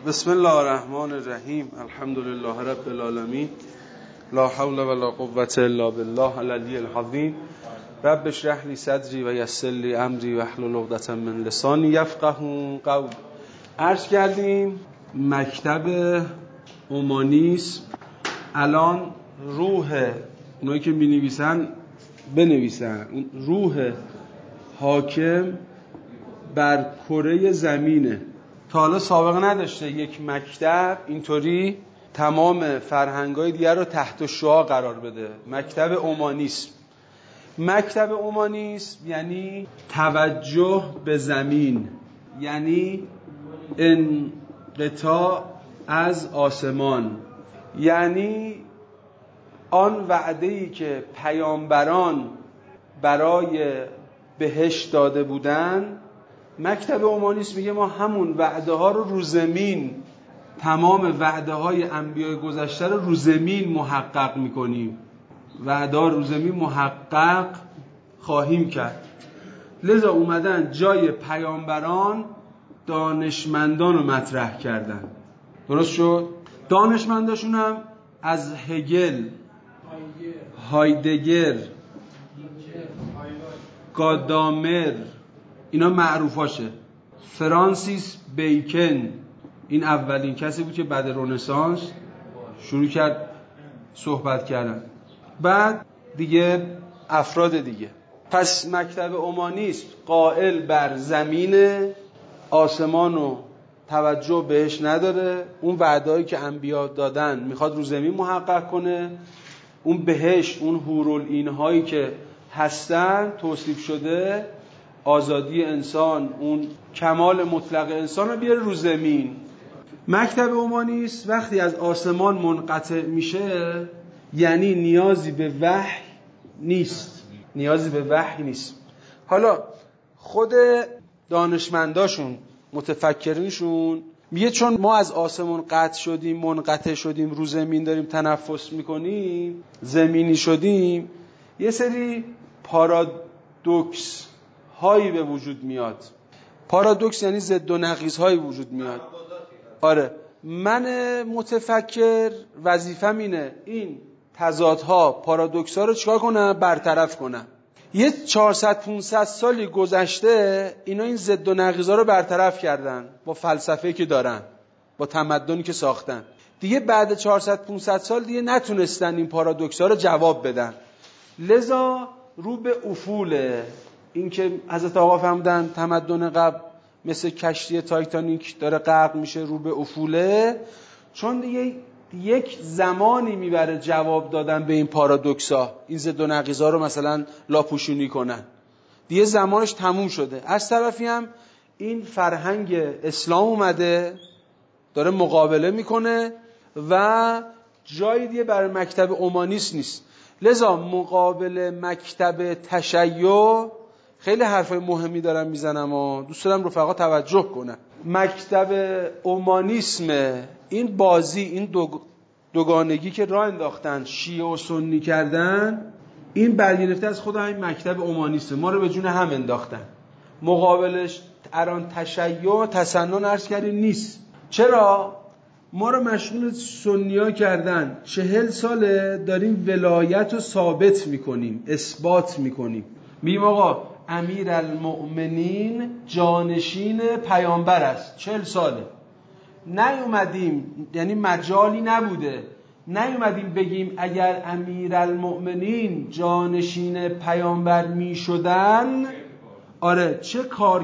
بسم الله الرحمن الرحیم. الحمد لله رب العالمین. لا حول ولا قوة الا بالله العلی العظیم. رب اشرح لی صدری و یسر لی امری واحلل عقدة من لسانی یفقهوا قولی. عرض کردیم مکتب اومانیسم الان روح اونایی که می‌نویسن بنویسن، روح حاکم بر کره زمینه. تا حالا سابقه نداشته یک مکتب اینطوری تمام فرهنگ‌های دیگر رو تحت شعاع قرار بده. مکتب اومانیسم. مکتب اومانیسم یعنی توجه به زمین، یعنی انقطاع از آسمان، یعنی آن وعده‌ای که پیامبران برای بهشت داده بودن. مکتب اومانیسم میگه ما همون وعده ها رو زمین، تمام وعده های انبیاء گذشته رو زمین محقق میکنیم. وعده ها زمین محقق خواهیم کرد. لذا اومدن جای پیامبران دانشمندان رو مطرح کردن. درست شد؟ دانشمنداشون هم از هگل، هایدگر، گادامر، اینا معروفاشه. فرانسیس بیکن این اولین کسی بود که بعد رنسانس شروع کرد صحبت کردن. بعد دیگه افراد دیگه. پس مکتب اومانیسم قائل بر زمین، آسمان و توجه بهش نداره. اون وعده‌ای که انبیا دادن میخواد رو زمین محقق کنه. اون بهشت، اون حورالعین‌هایی که هستن توصیف شده، آزادی انسان، اون کمال مطلق انسان رو بیاره رو زمین. مکتب اومانیسم وقتی از آسمان منقطع میشه یعنی نیازی به وحی نیست. نیازی به وحی نیست. حالا خود دانشمنداشون، متفکرینشون میگه چون ما از آسمان قطع شدیم، منقطع شدیم، رو زمین داریم تنفس میکنیم، زمینی شدیم، یه سری پارادوکس هایی به وجود میاد. پارادوکس یعنی ضد و نقیض هایی وجود میاد. آره، من متفکر وظیفه‌م اینه این تضادها، پارادوکس ها رو چیکار کنم؟ برطرف کنم. یه 400-500 سالی گذشته اینا این ضد و نقیض ها رو برطرف کردن با فلسفه‌ای که دارن، با تمدنی که ساختن. دیگه بعد 400-500 سال دیگه نتونستن این پارادوکس ها رو جواب بدن. لذا رو به افوله. این که حضرت آقا فرمودن تمدن قبل مثل کشتی تایتانیک داره غرق میشه، رو به افوله، چون دیگه یک زمانی میبره جواب دادن به این پارادوکسا، این ضد و نقیضا رو مثلا لاپوشونی کنن. دیگه زمانش تموم شده. از طرفی هم این فرهنگ اسلام اومده داره مقابله میکنه و جای دیگه برای مکتب اومانیسم نیست. لذا مقابل مکتب تشیع خیلی حرفای مهمی دارم میزنم و دوست دارم رفقا توجه کنن. مکتب اومانیسم این بازی، این دوگانگی که راه انداختن، شیعه و سنی کردن، این برگرفته از خود همین مکتب اومانیسم. ما رو به جون هم انداختن. مقابلش الان تشیع و تسنن عرض کردیم نیست. چرا؟ ما رو مشغول سنی‌ها کردن. 40 ساله داریم ولایت رو ثابت میکنیم، اثبات میکنیم. میگیم آقا امیرالمؤمنین جانشین پیامبر است. 40 ساله نیومدیم، یعنی مجالی نبوده، نیومدیم بگیم اگر امیرالمؤمنین جانشین پیامبر میشدن، آره چه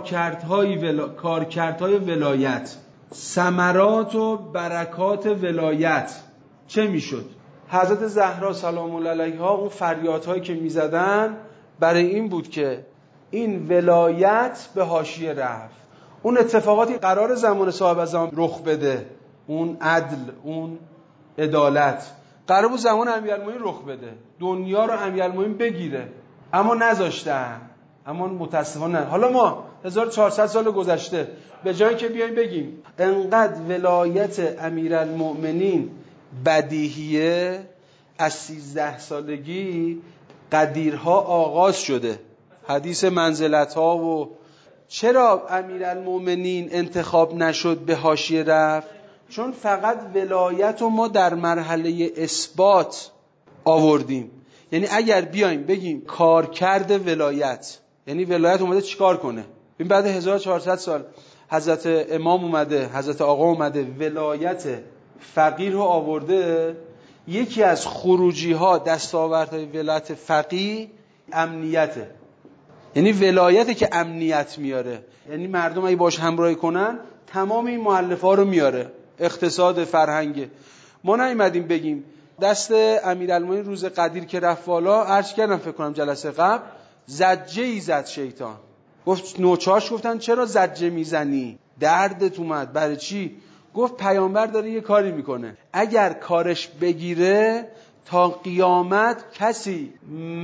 کارکردهای ولایت، ثمرات و برکات ولایت چه میشد. حضرت زهرا سلام الله علیها اون فریادهایی که میزدن برای این بود که این ولایت به حاشیه رفت. اون اتفاقاتی قرار زمان صاحب زمان رخ بده، اون عدل، اون عدالت قرار بود زمان امیرالمومنین رخ بده، دنیا رو امیرالمومنین بگیره، اما نذاشتن. اما متاسفانه حالا ما 1400 سال گذشته به جایی که بیایم بگیم انقدر ولایت امیرالمؤمنین بدیهیه، از 13 سالگی قدیرها آغاز شده، حدیث منزلت‌ها. و چرا امیرالمؤمنین انتخاب نشد به حاشیه رفت؟ چون فقط ولایت رو ما در مرحله اثبات آوردیم. یعنی اگر بیایم بگیم کارکرد ولایت، یعنی ولایت اومده چیکار کنه؟ ببین بعد 1400 سال حضرت امام اومده، حضرت آقا اومده، ولایت فقیه رو آورده. یکی از خروجی ها دستاوردهای ولایت فقیه امنیته. یعنی ولایته که امنیت میاره، یعنی مردم اگه باش همراهی کنن تمام این مؤلفه ها رو میاره. اقتصاد، فرهنگ. ما نیومدیم بگیم دست امیرالمومنین روز قدیر که رفت بالا، عرض کردم فکر کنم جلسه قبل، زجه‌ای زد شیطان. گفت نوچاش گفتن چرا زجه میزنی؟ دردت اومد برای چی؟ گفت پیامبر داره یه کاری میکنه، اگر کارش بگیره تا قیامت کسی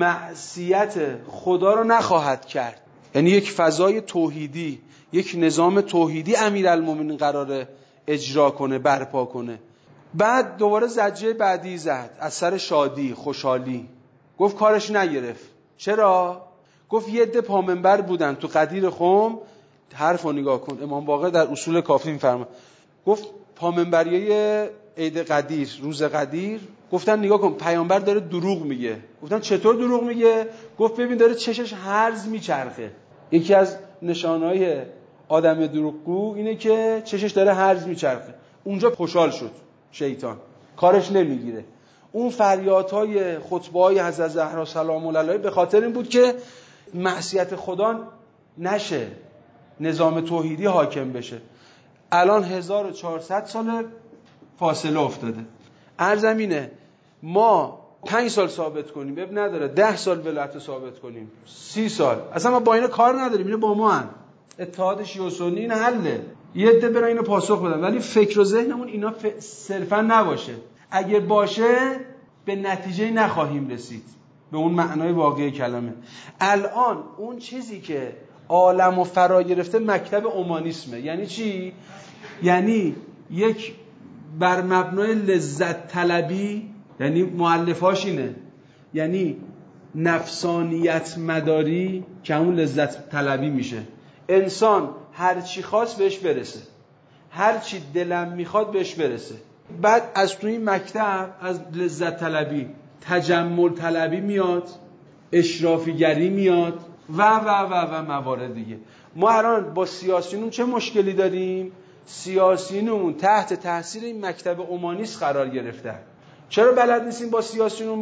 معصیت خدا رو نخواهد کرد. یعنی یک فضای توحیدی، یک نظام توحیدی امیرالمومنین قراره اجرا کنه، برپا کنه. بعد دوباره زجه بعدی زد از سر شادی، خوشحالی. گفت کارش نگرفت. چرا؟ گفت یه عده پامنبر بودن تو قدیر خم. حرفو نگاه کن، امام باقر در اصول کافی میفرمه. گفت پامنبریای عید قدیر، روز قدیر، گفتن نگاه کن پیامبر داره دروغ میگه. گفتن چطور دروغ میگه؟ گفت ببین داره چشش هرز میچرخه. یکی از نشانهای آدم دروغگو اینه که چشش داره هرز میچرخه. اونجا خوشحال شد شیطان، کارش نمیگیره. اون فریادهای خطبه‌های حضرت زهرا سلام علیها به خاطر این بود که معصیت خدا نشه، نظام توحیدی حاکم بشه. الان 1400 سال فاصله افتاده. عرضم اینه ما 5 سال ثابت کنیم اب نداره، 10 سال ولایت ثابت کنیم، 30 سال، اصلا ما با اینا کار نداریم. اینا با ما هن. اتحاد شیعه و سنی این حله. یه عده برن اینو پاسخ بدن، ولی فکر و ذهنمون اینا صرفا نباشه. اگه باشه به نتیجه نخواهیم رسید به اون معنای واقعی کلمه. الان اون چیزی که عالم و فرا گرفته مکتب اومانیسمه. یعنی چی؟ یعنی یک بر مبنای لذت طلبی، یعنی مؤلفاش اینه، یعنی نفسانیت مداری که اون لذت طلبی میشه. انسان هر چی خواست بهش برسه، هر چی دلم میخواد بهش برسه. بعد از توی این مکتب از لذت طلبی تجمل طلبی میاد، اشرافیگری میاد و موارد دیگه. ما الان با سیاسیونون چه مشکلی داریم؟ سیاسیونمون تحت تاثیر این مکتب اومانیست قرار گرفتن. چرا بلد نیستیم با سیاسیونون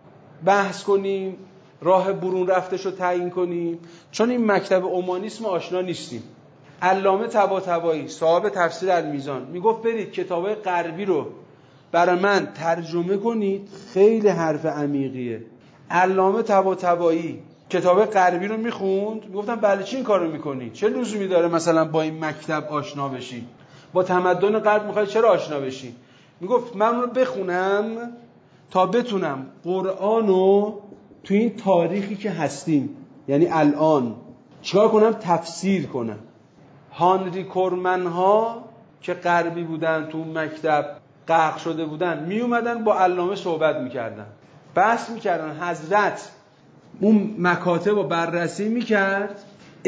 بحث کنیم، راه برون رفتش رو تعیین کنیم؟ چون این مکتب اومانیسم آشنا نیستیم. علامه طباطبایی صاحب تفسیر المیزان میگفت برید کتابای غربی رو برای من ترجمه کنید، خیلی حرف عمیقیه. علامه طباطبایی کتاب غربی رو میخوند، میگفتن بله چی این کار رو میکنی؟ چه لزومی داره مثلا با این مکتب آشنا بشی؟ با تمدن غرب میخوای چرا آشنا بشی؟ میگفت من رو بخونم تا بتونم قرآن رو تو این تاریخی که هستیم، یعنی الان، چیکار کنم؟ تفسیر کنم. هانری کورمن ها که غربی بودن تو مکتب غرق شده بودن، می اومدن با علامه صحبت میکردن، بحث میکردن. حضرت اون مکاتب رو بررسی میکرد،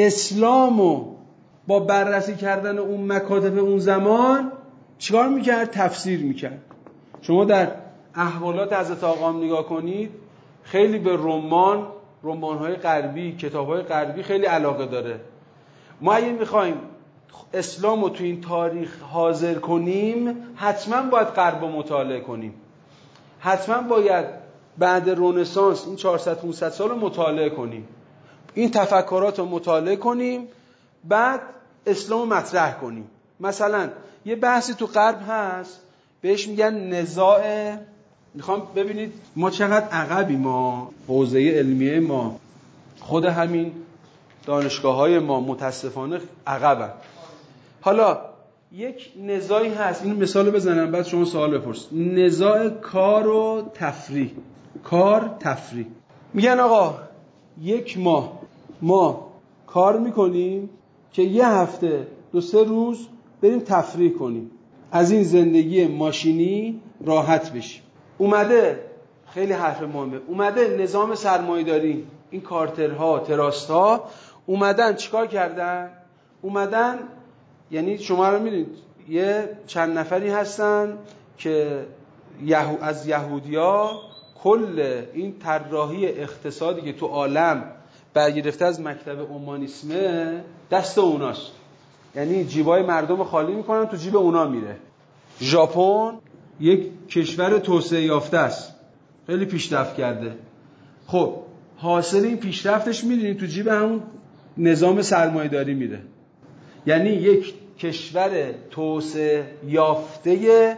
اسلامو با بررسی کردن اون مکاتب اون زمان چیکار میکرد؟ تفسیر میکرد. شما در احوالات حضرت آقا نگاه کنید، خیلی به رمان‌های غربی، کتاب‌های غربی خیلی علاقه داره. ما اگه میخوایم اسلام رو تو این تاریخ حاضر کنیم، حتما باید غرب رو مطالعه کنیم. حتما باید بعد رنسانس این 400-500 سال رو مطالعه کنیم، این تفکرات رو مطالعه کنیم، بعد اسلام رو مطرح کنیم. مثلا یه بحثی تو غرب هست بهش میگن نزاع. میخوام ببینید ما چقدر عقبی، ما حوزه علمیه ما، خود همین دانشگاه‌های ما متاسفانه عقبن. حالا یک نزاعی هست، این مثال بزنم بعد شما سوال بپرس. نزاع کار و تفریح. کار تفریح. میگن آقا یک ماه ما کار میکنیم که یه هفته 2-3 روز بریم تفریح کنیم، از این زندگی ماشینی راحت بشیم. اومده، خیلی حرف مهمه، اومده نظام سرمایه‌داری، این کارترها، تراستها اومدن چیکار کردن؟ اومدن، یعنی شما رو میدونید یه چند نفری هستن که از یهودیا کل این طراحی اقتصادی که تو عالم برگرفته از مکتب اومانیسمه دست اوناست. یعنی جیبای مردم خالی میکنن، تو جیب اونا میره. ژاپن یک کشور توسعه یافته است، خیلی پیشرفت کرده. خب حاصل این پیشرفتش میدونید تو جیب همون نظام سرمایه‌داری میره. یعنی یک کشور توسعه یافته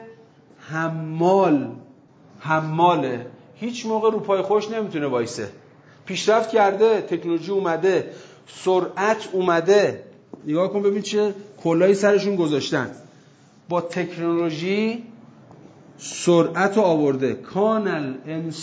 حماله، هیچ موقع رو پای خوش نمیتونه وایسه. پیشرفت کرده، تکنولوژی اومده، سرعت اومده. نگاه کن ببین چه کلایی سرشون گذاشتن. با تکنولوژی سرعت رو آورده. کانل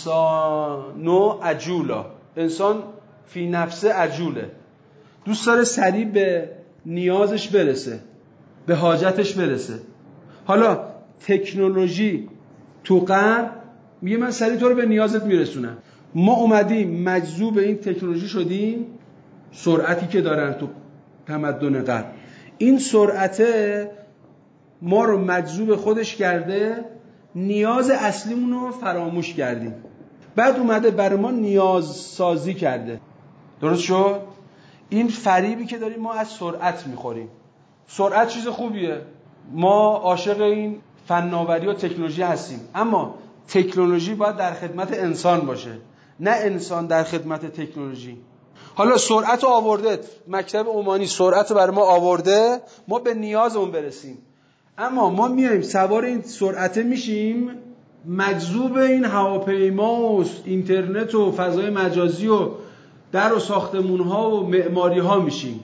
انسانو عجولا، انسان فی نفسه عجوله، دوست داره سریع به نیازش برسه، به حاجتش برسه. حالا تکنولوژی تو غرب میگه من سریع تو رو به نیازت میرسونم. ما اومدیم مجذوب این تکنولوژی شدیم، سرعتی که دارن تو تمدن غرب. این سرعته ما رو مجذوب خودش کرده، نیاز اصلیمون رو فراموش کردیم. بعد اومده برای ما نیاز سازی کرده. درست شد؟ این فریبی که داریم ما از سرعت میخوریم. سرعت چیز خوبیه، ما عاشق این فناوری و تکنولوژی هستیم، اما تکنولوژی باید در خدمت انسان باشه، نه انسان در خدمت تکنولوژی. حالا سرعت رو آورده، مکتب اومانی سرعت رو برای ما آورده، ما به نیازمون برسیم. اما ما میایم سوار این سرعت میشیم، مجذوب این هواپیما و اینترنت و فضای مجازی و در و ساختمون‌ها و معماری‌ها میشیم.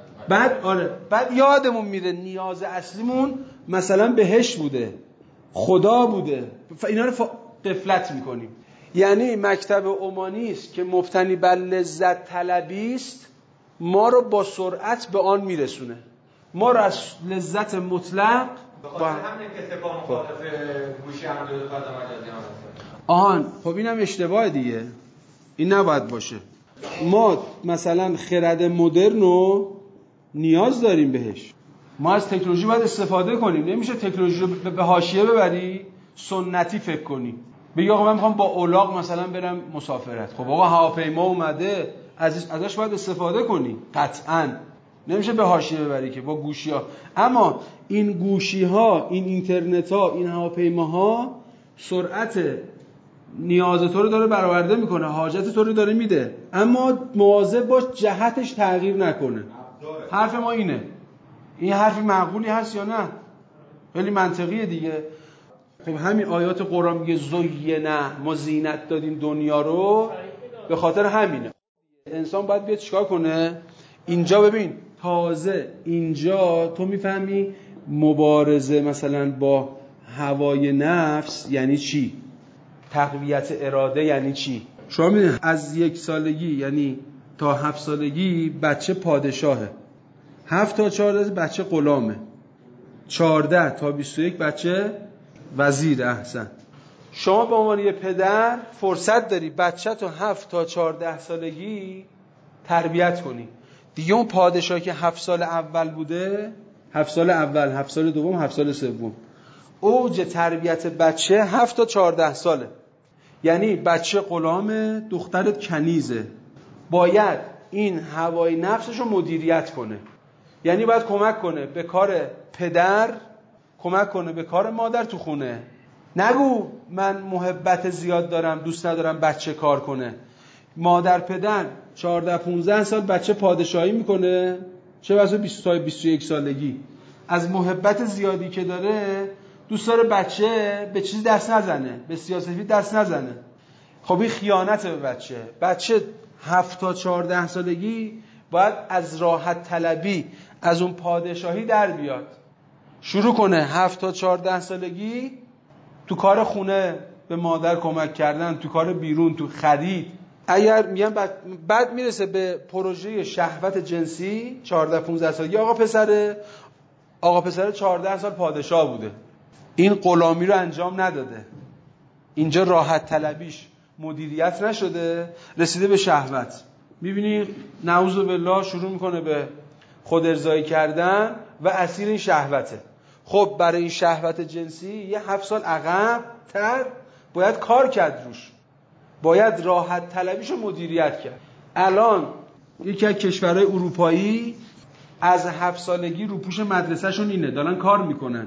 بعد یادمون میره نیاز اصلیمون مثلا بهشت بوده، خدا بوده. اینا رو غفلت میکنیم. یعنی مکتب اومانیست که مبتنی بر لذت طلبی است، ما رو با سرعت به آن میرسونه. ما رو از لذت مطلق بخاطر همین که سپاه مخالف گوشی اندروید و فضا مجازی هست. آهان، خب اینم اشتباه دیگه، این نباید باشه. ما مثلا خرد مدرن رو نیاز داریم بهش، ما از تکنولوژی باید استفاده کنیم. نمیشه تکنولوژی رو به حاشیه ببری، سنتی فکر کنی، بگی آقا من میخوام با الاغ مثلا برم مسافرت. خب آقا هواپیما اومده، ازش باید استفاده کنی. قطعاً نمیشه به حاشیه ببری که با گوشی‌ها. اما این گوشی‌ها، این اینترنت‌ها، این هواپیماها سرعت نیاز تو رو داره برآورده میکنه، حاجت تو رو داره میده، اما مواظب باش جهتش تغییر نکنه. حرف ما اینه. این حرفی معقولی هست یا نه؟ خیلی منطقیه دیگه. خب همین آیات قرآن میگه زینه، ما زینت دادیم دنیا رو، به خاطر همینه. انسان باید بیاد چیکار کنه؟ اینجا ببین، تازه اینجا تو میفهمی مبارزه مثلا با هوای نفس یعنی چی، تقویت اراده یعنی چی. شما میدونید از 1 سالگی یعنی تا 7 سالگی بچه پادشاهه، 7 تا 14 بچه غلامه، 14 تا 21 بچه وزیر. احسن. شما به عنوان یه پدر فرصت داری بچه تو 7 تا 14 سالگی تربیت کنی. دیگه اون پادشاهی که 7 سال اول بوده، 7 سال اول، 7 سال دوم، 7 سال سوم، اوج تربیت بچه 7 تا 14 ساله. یعنی بچه غلامه، دخترت کنیزه، باید این هوای نفسش رو مدیریت کنه. یعنی باید کمک کنه به کار پدر، کمک کنه به کار مادر تو خونه. نگو من محبت زیاد دارم دوست ندارم بچه کار کنه. مادر پدر 14-15 سال بچه پادشاهی میکنه، چه بسا 20 تا 21 سالگی از محبت زیادی که داره دوست داره بچه به چیزی دست نزنه، به سیاسی دست نزنه. خب این خیانت به بچه. بچه 7 تا 14 سالگی باید از راحت طلبی از اون پادشاهی در بیاد، شروع کنه 7 تا 14 سالگی تو کار خونه به مادر کمک کردن، تو کار بیرون، تو خرید. اگر میگم بعد میرسه به پروژه شهوت جنسی 14-15 سالگی، آقا پسر 14 سال پادشاه بوده، این غلامی رو انجام نداده، اینجا راحت طلبیش مدیریت نشده، رسیده به شهوت. میبینی نعوذ بالله شروع میکنه به خود ارضایی کردن و اسیر این شهوته. خب برای این شهوت جنسی یه 7 سال عقب‌تر باید کار کرد روش، باید راحت طلبیشو مدیریت کرد. الان یکی از کشورهای اروپایی از 7 سالگی روپوش مدرسه‌شون اینه، دارن کار میکنن،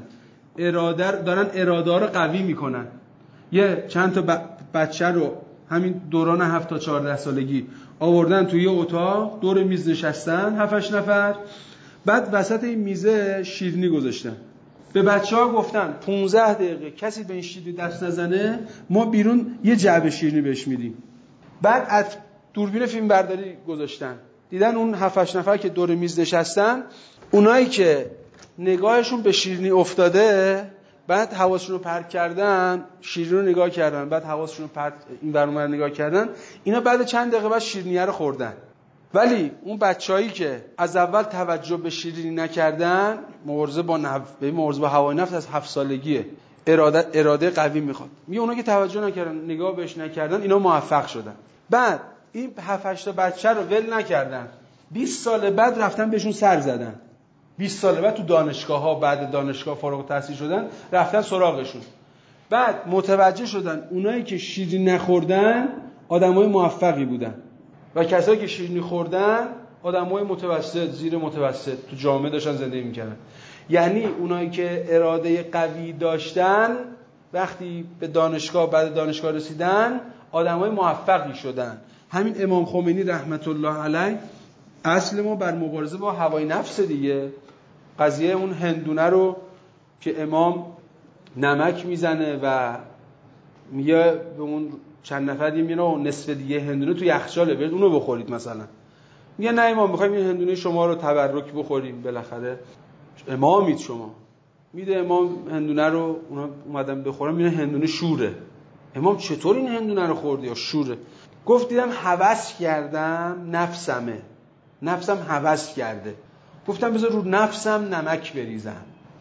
دارن اراده رو قوی میکنن. یه چند تا بچه رو همین دوران 7 تا 14 سالگی آوردن توی یه اتاق، دور میز نشستن 7-8 نفر، بعد وسط این میزه شیرینی گذاشتن. به بچه‌ها گفتن 15 دقیقه کسی به این شیرینی دست نزنه ما بیرون یه جعبه شیرینی بهش میدیم. بعد از دوربین فیلم برداری گذاشتن، دیدن اون 7-8 نفر که دور میز نشستن، اونایی که نگاهشون به شیرینی افتاده بعد حواسشون رو پرت کردن، شیرینی رو نگاه کردن، بعد حواسشون رو پرت این ور اون ور نگاه کردن، اینا بعد چند دقیقه بعد شیرینی رو خوردن. ولی اون بچه‌هایی که از اول توجه به شیرینی نکردن، مبارزه با هوای نفس از 7 سالگیه، اراده قوی میخواد. میگه اونا که توجه نکردن، نگاه بهش نکردن، اینا موفق شدن. بعد این 7-8 تا بچه رو ول نکردن، 20 سال بعد رفتن بهشون سر زدن. 20 سال بعد تو دانشگاه‌ها، بعد دانشگاه فارغ التحصیل شدن، رفتن سراغشون. بعد متوجه شدن اونایی که شیرینی نخوردن آدمای موفقی بودن و کسایی که شیرینی خوردن آدمای متوسط، زیر متوسط تو جامعه داشتن زندگی میکردن. یعنی اونایی که اراده قوی داشتن وقتی به دانشگاه، بعد دانشگاه رسیدن آدمای موفقی شدن. همین امام خمینی رحمت الله علیه اصل ما بر مبارزه با هوای نفس دیگه. قضیه اون هندونه رو که امام نمک میزنه و میگه به اون چند نفر میگه نصف دیگه هندونه تو یخچاله، برید اونو بخورید مثلا. میگه نه امام میخوایم این هندونه شما رو تبرک بخوریم، بالاخره امامید شما. میده امام هندونه رو، اونا اومدن بخورن، میگه هندونه شوره. امام چطور این هندونه رو خوردی؟ یا شوره. گفت دیدم هوس کردم، نفسم هوس کرده، گفتم بذار رو نفسم نمک بریزم،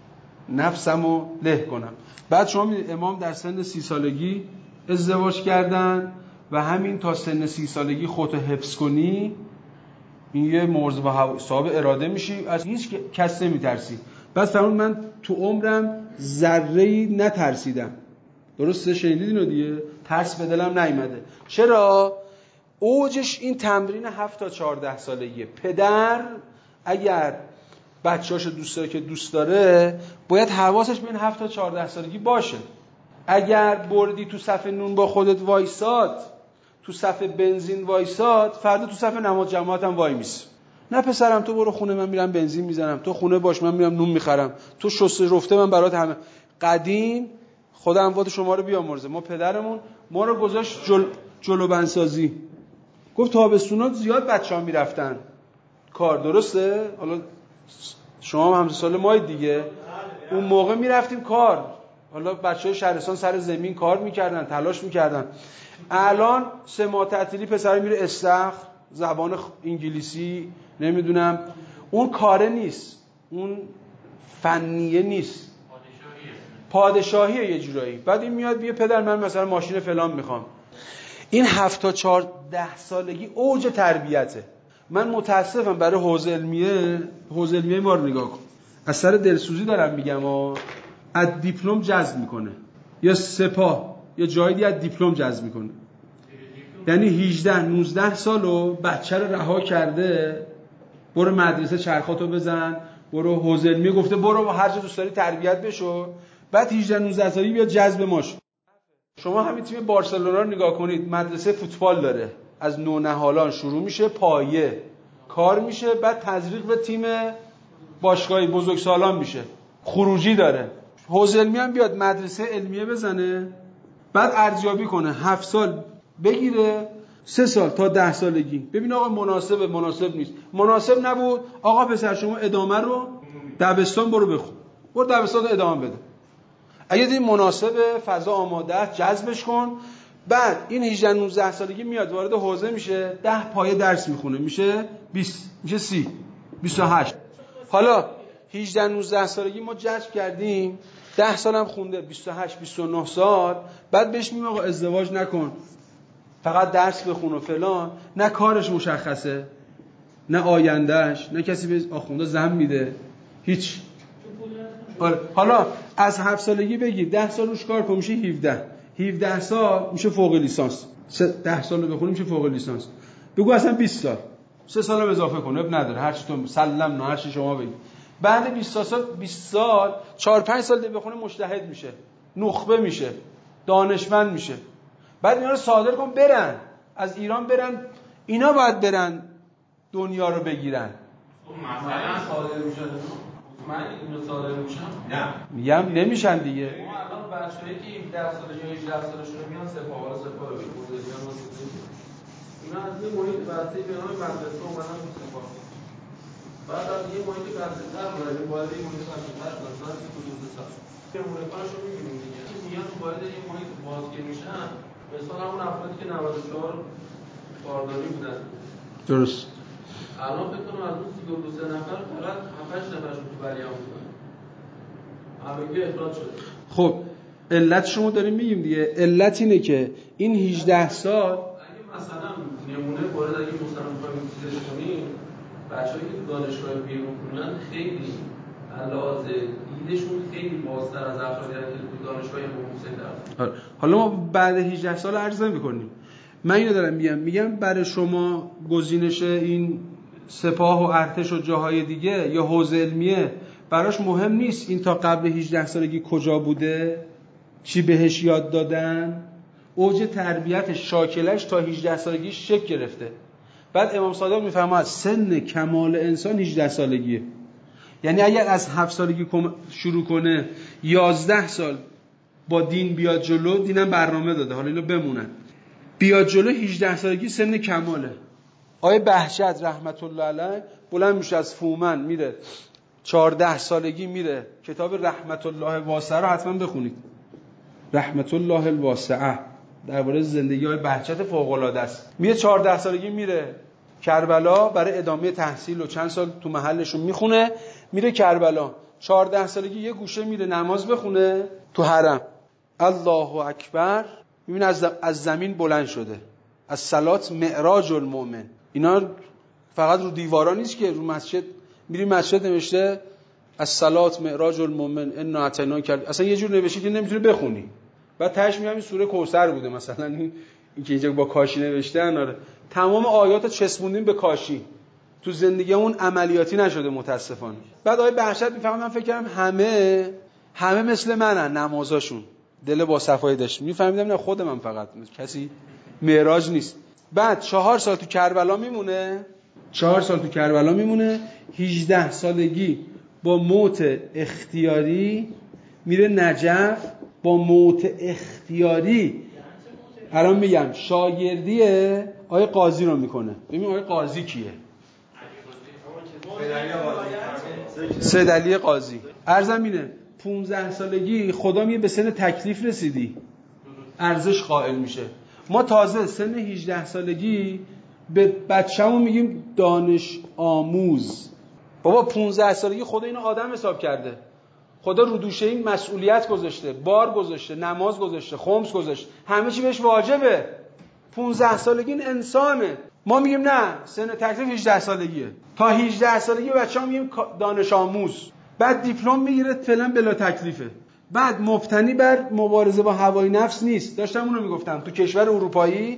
نفسمو له کنم. بعد شما میدید امام در سن 30 سالگی ازدواج کردن و همین تا سن 30 سالگی خودتو حفظ کنی این یه مرز با صاحب اراده میشی، از هیچ کس نمیترسی. بس فرمود من تو عمرم ذره‌ای نترسیدم. درسته؟ شنیدید اینو دیگه؟ ترس به دلم نیامده. چرا؟ اوجش این تمرین 7 تا 14 سالگیه. پدر اگر بچه‌اشو دوست داره که دوست داره، باید حواسش به این 7 تا 14 سالگی باشه. اگر بردی تو صف نون با خودت وایساد، تو صف بنزین وایساد، فردا تو صف نماز جماعت هم وای میسی. نه پسرم تو برو خونه، من میرم بنزین میزنم، تو خونه باش من میرم نون میخرم، تو شسته رفته من برات همه. قدیم خدا اموات شما رو بیامرزه، ما پدرمون ما رو گذاشت جلو بنسازی. گفت تابستونا زیاد بچه‌ها میرفتن کار، درسته؟ حالا شما هم سال مای دیگه، اون موقع میرفتیم کار، حالا بچه‌های شهرستان سر زمین کار میکردن، تلاش میکردن. الان 3 ماه تعطیلی پسر میره استخر، زبان انگلیسی نمیدونم، اون کاره نیست، اون فنیه نیست، پادشاهیه یه جورایی. بعد این میاد بیه پدر من مثلا ماشین فلان میخوام. این 7 تا 14 سالگی اوج تربیته. من متاسفم برای حوزه علمیه ما رو نگاه کن، از سر دلسوزی دارم میگم از دیپلم جذب میکنه، یا سپاه یا جایی دیگه از دیپلم جذب میکنه. یعنی 18-19 سالو بچه رو رها کرده، برو مدرسه چرخاتو بزن، برو حوزه علمیه، گفته برو هر جا دوست داری تربیت بشو. بعد 18-19 سالی بیاد جذب ماش. شما همین تیم بارسلونا رو نگاه کنید، مدرسه فوتبال داره، از نونهالان شروع میشه، پایه کار میشه، بعد تزریق به تیم باشگاهی بزرگسالان میشه، خروجی داره. حوزه علمی هم بیاد مدرسه علمیه بزنه، بعد ارزیابی کنه، 7 سال بگیره، 3 سال تا 10 سالگی ببین آقا مناسب نیست، مناسب نبود، آقا پسر شما ادامه رو دبستان برو بخون، برو دبستان ادامه بده. اگه دیدی مناسبه، فضا آماده است، جذبش کن. بعد این 18-19 سالگی میاد وارد حوزه میشه، 10 پایه درس میخونه، میشه 20، میشه 30، 28. حالا 18-19 سالگی ما جذب کردیم، 10 سالم خونده، 28-29 سال، بعد بهش میگیم آقا ازدواج نکن، فقط درس بخون و فلان. نه کارش مشخصه، نه آیندهش، نه کسی به آخونده زن میده، هیچ. حالا از 7 سالگی بگیر 10 سال روش کار کن میشه 17 سال میشه فوق لیسانس. 10 سال رو بخونی میشه فوق لیسانس. بگو اصلا 20 سال 3 سالم اضافه کن، اب نداره، هر چی تو سلام نه هر چی شما بگید. بعد 20 سال 4-5 سال بخونه مجتهد میشه، نخبه میشه، دانشمند میشه. بعد اینا رو صادر کن برن از ایران برن، اینا باید برن دنیا رو بگیرن. مثلا صادر میشن، من اینو صادر میشم؟ نه میگم نمیشن دیگه. ما الان بچه‌ای که 17 سالش یا 18 سالشون میان سپاه رو بگیرن اینا از این محیط بسته به نام مدرسه اومدن تو سپاه. بعد از یه محیط بسته‌تر اومدن، باید یه محیط بسته‌تر مثلا تو روزستان نمونه‌هاشو می‌بینیم دیگه. میان باید یه محیط بازگیر میشن، مثلا همون افرادی که 94 بارداری بودن. درست. الان فکر کنم از اون 32 نفر فقط 7-8 نفرشون تو بلیام بودن. همگی اخراج شده. خب علت شما داریم میگیم دیگه. علت اینه که این 18 سال اگه مثلا نمونه وارد اگه مثلا بخوایم چیزش کنیم، بچه‌ای که دانشگاه بیرون کنن خیلی علاوه دیدشون خیلی بازتر از افرادی که تو دانشگاه حسین درس. حالا ما بعد 18 سال عرض نمی‌کنیم. من اینو دارم میگم برای شما گزینش این سپاه و ارتش و جاهای دیگه یا حوزه علمیه براش مهم نیست این تا قبل 18 سالگی کجا بوده، چی بهش یاد دادن، اوج تربیتش شاکلش تا 18 سالگی شکل گرفته. بعد امام صادق میفرماد سن کمال انسان 18 سالگیه. یعنی اگر از 7 سالگی شروع کنه 11 سال با دین بیاد جلو، دینم برنامه داده حالا اینو بمونن، بیاد جلو 18 سالگی سن کماله. آیه بهجت رحمت الله علیه بلند میشه از فومن میره 14 سالگی میره کتاب رحمت الله واسعه رو حتما بخونید. رحمت الله الواسعه درباره زندگی آیه بهجت فوق العاده است. میره 14 سالگی میره کربلا برای ادامه تحصیل و چند سال تو محلشون میخونه، میره کربلا 14 سالگی یه گوشه میره نماز بخونه تو حرم، الله اکبر، میبینه از زمین بلند شده. از صلات معراج المؤمن. اینا فقط رو دیوارا نیست که رو مسجد میری مسجد نوشته از صلات معراج المؤمن انا اعطینا کرد، اصلا یه جور نوشته که نمیتونه بخونی. بعد تهش میگم این سوره کوثر بوده مثلا، این که اینجا با کاشی نوشتن. آره تمام آیات چسبوندیم به کاشی، تو زندگیمون عملیاتی نشده متاسفانه. بعد آیه بهجت میفهمم فکر کردم همه مثل منن نمازاشون دل با صفایی داشت، میفهمیدم نه خود من فقط کسی معراج نیست. بعد 4 سال تو کربلا میمونه 18 سالگی با موت اختیاری میره نجف، با موت اختیاری الان میگم شاگردی آیه قاضی رو میکنه. ببین آیه قاضی کیه؟ سید علی قاضی. عرضم اینه 15 سالگی خدا میگه به سن تکلیف رسیدی، ارزش قائل میشه. ما تازه سن 18 سالگی به بچه‌مون میگیم دانش آموز. بابا 15 سالگی خدا اینو آدم حساب کرده. خدا رو دوشه این مسئولیت گذاشته، بار گذاشته، نماز گذاشته، خمس گذاشته، همه چی بهش واجبه. 15 سالگی این انسانه. ما میگیم نه سن تکلیف 18 سالگیه. تا 18 سالگی بچه‌ها میگیم دانش آموز. بعد دیپلم میگیره فعلا بلا تکلیفه. بعد مبتنی بر مبارزه با هوای نفس نیست. داشتم اونو میگفتم تو کشور اروپایی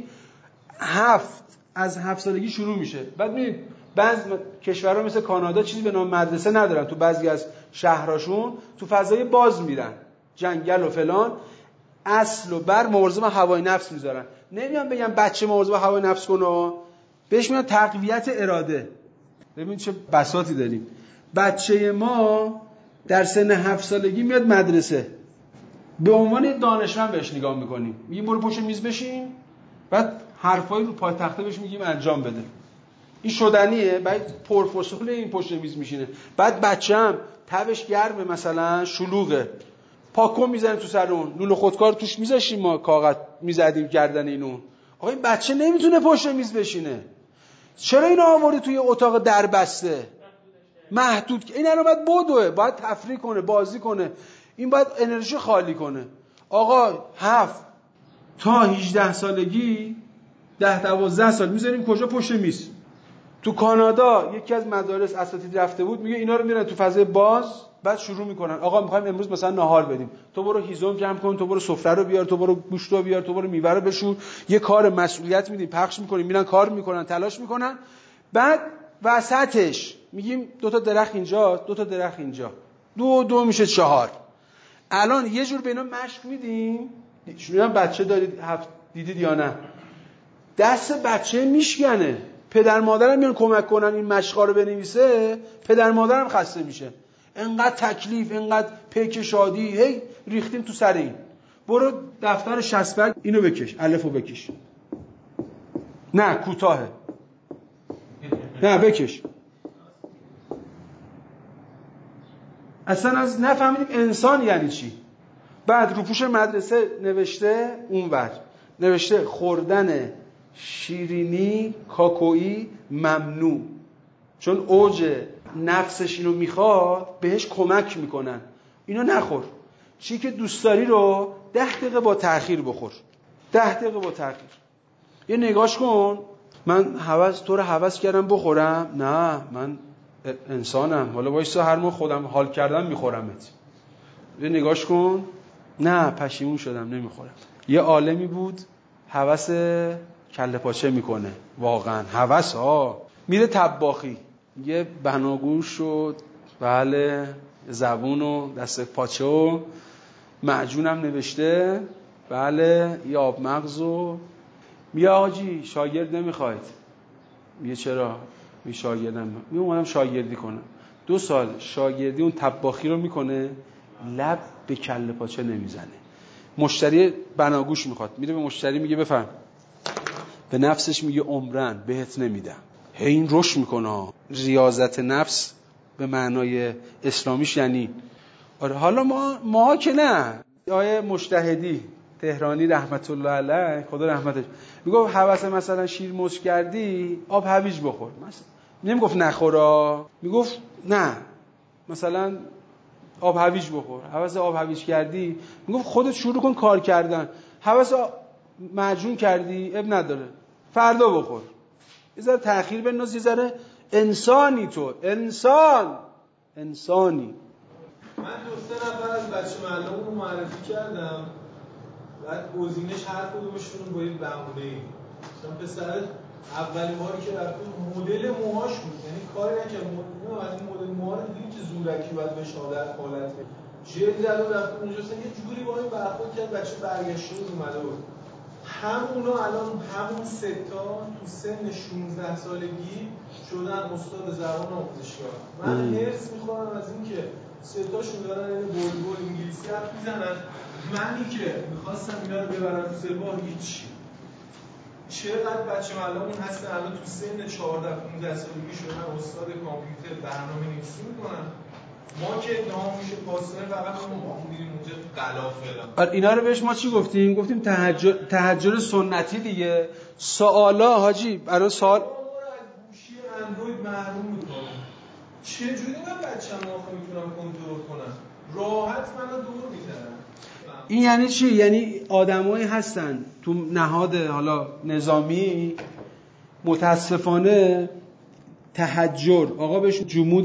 از 7 سالگی شروع میشه. بعد میبینید بعضی کشورها مثل کانادا چیزی به نام مدرسه ندارن، تو بعضی از شهرهاشون تو فضای باز میرن، جنگل و فلان، اصل و بر مبارزه با هوای نفس میذارن. نمیان بگم بچه مبارزه با هوای نفس کنه، بهش میگن تقویت اراده. ببین چه بساطی داریم. بچه ما در سن 7 سالگی میاد مدرسه، به عنوان دانشمند بهش نگاه میکنیم، میگیم برو پشت میز بشین، بعد حرفایی رو پای تخته بهش میگیم انجام بده. این شدنیه. بعد پروفسور این پشت میز میشینه. بعد بچه‌م تبش گرمه مثلا شلوغه، پاکو میزنه تو سر اون، لوله خودکار توش میذاشیم ما کاغذ میزدیم گردن اینو. آقا این بچه نمیتونه پشت میز بشینه، چرا اینو آوردی توی اتاق دربسته محدود؟ این الان باید بدوه، باید تفریح کنه، بازی کنه، این باید انرژی خالی کنه. آقا 7 تا 18 سالگی 10-12 سال میذاریم کجا؟ پشت میز. تو کانادا یکی از مدارس اساتید رفته بود، میگه اینا رو میرن تو فضای باز، بعد شروع میکنن آقا میخوایم امروز مثلا ناهار بدیم، تو برو هیزم جمع کن، تو برو سفره رو بیار، تو برو گوشت رو بیار، تو برو میوه رو بشور. یه کار مسئولیت میدیم، پخش میکنیم، میرن کار میکنن، تلاش میکنن. بعد وسطش میگیم 2 تا درخت اینجا، 2 تا درخت اینجا، 2 میشه 4. الان یه جور به اینا مشق میدیم. شما بچه دارید دیدید یا نه؟ دست بچه میشکنه. پدر مادرم میان کمک کنن این مشقا رو بنویسه، پدر مادرم خسته میشه. انقدر تکلیف، انقدر پیک شادی، هی ریختیم تو سر این. برو دفتر 60 برگ اینو بکش، الفو بکش. نه کوتاهه. نه بکش. اصلا از نفهمیدیم انسان یعنی چی. بعد رو پوش مدرسه نوشته اونور، نوشته خوردن شیرینی کاکویی ممنوع، چون اوج نفسش اینو میخواد، بهش کمک میکنن اینو نخور. چی که دوست داری رو 10 دقیقه با تأخیر بخور. 10 دقیقه با تأخیر. یه نگاش کن. من تو رو هوس کردم بخورم؟ نه، من انسانم. حالا وایسا هر موقع خودم حال کردم میخورمت. یه نگاش کن. نه، پشیمون شدم نمیخورم. یه عالمی بود هوس کله پاچه میکنه، واقعا هوس ها. میره طباخی، یه بناگوش شد، بله، زبون و دست پاچه و معجونم نوشته، بله، یه آب مغز و میگه آجی شاگرد نمیخواید؟ میگه چرا؟ میگه شاگردم، میگه اومدم شاگردی کنم. 2 سال شاگردی اون طباخی رو میکنه، لب به کله پاچه نمیزنه. مشتری بناگوش میخواد، میره به مشتری میگه بفرم. به نفسش میگه عمرن بهت نمیدم. هی این رشد میکنه. ریاضت نفس به معنای اسلامیش یعنی آره. حالا ما که نه. آیه مجتهدی تهرانی رحمت الله علیه، خدا رحمتش، میگه هوس مثلا شیر موش کردی آب هویج بخور. مثلا نمیگفت نخورا، میگفت نه مثلا آب هویج بخور. هوس آب هویج کردی، میگفت خودت شروع کن کار کردن. هوس معجون کردی اب نداره، فردا بخور. یه ذره تأخیر بنداز، یه ذره انسانی. تو انسانی. من 2-3 نفر از بچه معلمون رو معرفی کردم، بعد گزینش هر کدومشون با یه بهونه‌ای. مثلا پسر اولین باری که رفت مدل موهاش بود، یعنی کاری نکرد، از این مدل موها رو دیدیم که زورکی باید بهش عادت حالت بده. جل زد و رفت اونجا یه جوری با این برخورد کرد، بچه برگشته بود اومده بود. همونا الان همون 3 تا تو سن 16 سالگی شدن استاد زبان آموزشگاه. من حرص میخورم از این که 3 تاشون دارن این بلبل انگلیسی حرف میزنن، منی که میخواستم اینا رو ببرم تو سلبار هیچ. چقدر بچه معلمون هستن الان تو سن 14-15 سالگی شدن استاد کامپیوتر برنامه‌نویسی میکنن. ما که ادعا میشه پاسدار فقط ما میریم اونجا قلافه. اینا رو بهش ما چی گفتیم؟ گفتیم تهجر سنتی دیگه. سوالا حاجی برای سوال ما رو از گوشی اندروید محروم میکنه. چجوری من بچه‌مو آخه میتونم کنترل کنم؟ راحت منو دور میزنن. این یعنی چی؟ یعنی آدمایی هستن تو نهاد حالا نظامی متاسفانه تهجر، آقا بهش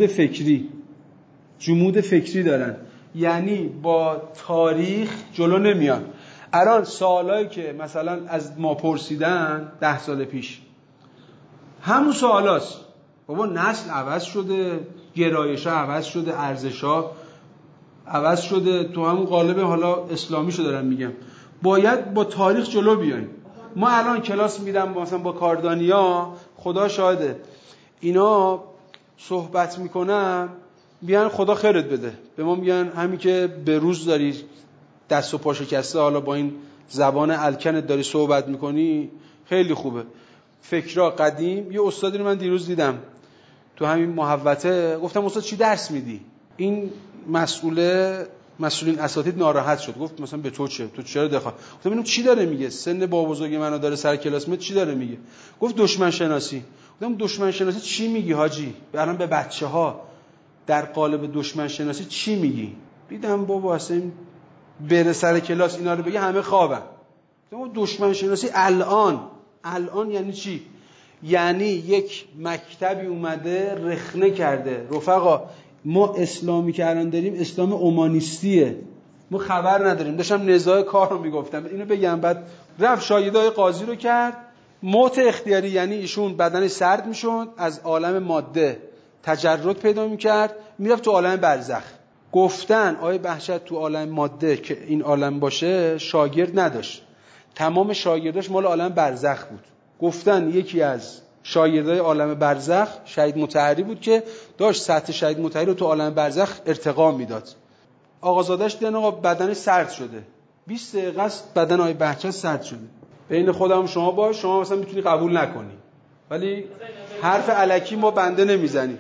جمود فکری دارن، یعنی با تاریخ جلو نمیان. الان سوالایی که مثلا از ما پرسیدن 10 سال پیش همون سوالاست. بابا نسل عوض شده، گرایش‌ها عوض شده، ارزش‌ها عوض شده، تو همون قالب حالا اسلامی شو دارم میگم. باید با تاریخ جلو بیایم. ما الان کلاس میدم مثلا با کاردانیا، خدا شاهده اینا صحبت میکنن، بیان خدا خیرت بده، به ما میگن همین که به روز داری دست و پا شکسته، حالا با این زبان الکنت داری صحبت میکنی خیلی خوبه. فکرها قدیم. یه استادی رو من دیروز دیدم تو همین محوطه، گفتم استاد چی درس میدی؟ این مسئولین اساتید ناراحت شد، گفت مثلا به تو چه؟ تو چرا دخواه؟ گفتم اینو چی داره میگه؟ سن با بزرگی منو داره سر کلاس میاد، چی داره میگه؟ گفت دشمن شناسی. گفتم دشمن شناسی چی میگی حاجی؟ الان به بچه‌ها در قالب دشمن شناسی چی میگی؟ دیدم بابا اصلا این بره سر کلاس اینا رو بگه همه خوابن. گفتم دشمن شناسی الان یعنی چی؟ یعنی یک مکتبی اومده رخنه کرده. رفقا ما اسلامی که الان داریم اسلام اومانیستیه، ما خبر نداریم. داشتم نزاع کار رو میگفتم اینو بگم، بعد رفت شاهدای قاضی رو کرد موت اختیاری، یعنی ایشون بدنش سرد میشد، از عالم ماده تجرد پیدا میکرد، میرفت تو عالم برزخ. گفتن آیه بهشت تو عالم ماده که این عالم باشه شاگرد نداشت، تمام شاگرداش مال عالم برزخ بود. گفتن یکی از شاگردای عالم برزخ شهید مطهری بود که داشت سطح شهید مطهری رو تو عالم برزخ ارتقا میداد. آقازادش دیدن آقا بدنش سرد شده، 20 دقیقه است بدن آیه بهشت سرد شده. بین خودم شما باش، شما مثلا میتونی قبول نکنی ولی حرف الکی ما بنده نمیزنیم.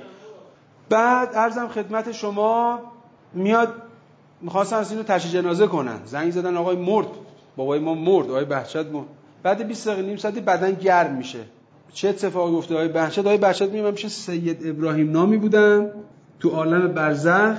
بعد عرضم خدمت شما میاد میخواستن از اینو تشییع جنازه کنن، زنگ زدن آقای مرد، بابای ما مرد، آقای بهشت مرد. بعد 20 دقیقه نیم ساعتی بدن گرم میشه. چه اتفاقی افتاد؟ آقای بهشت میگم میشه سید ابراهیم نامی بودم تو عالم برزخ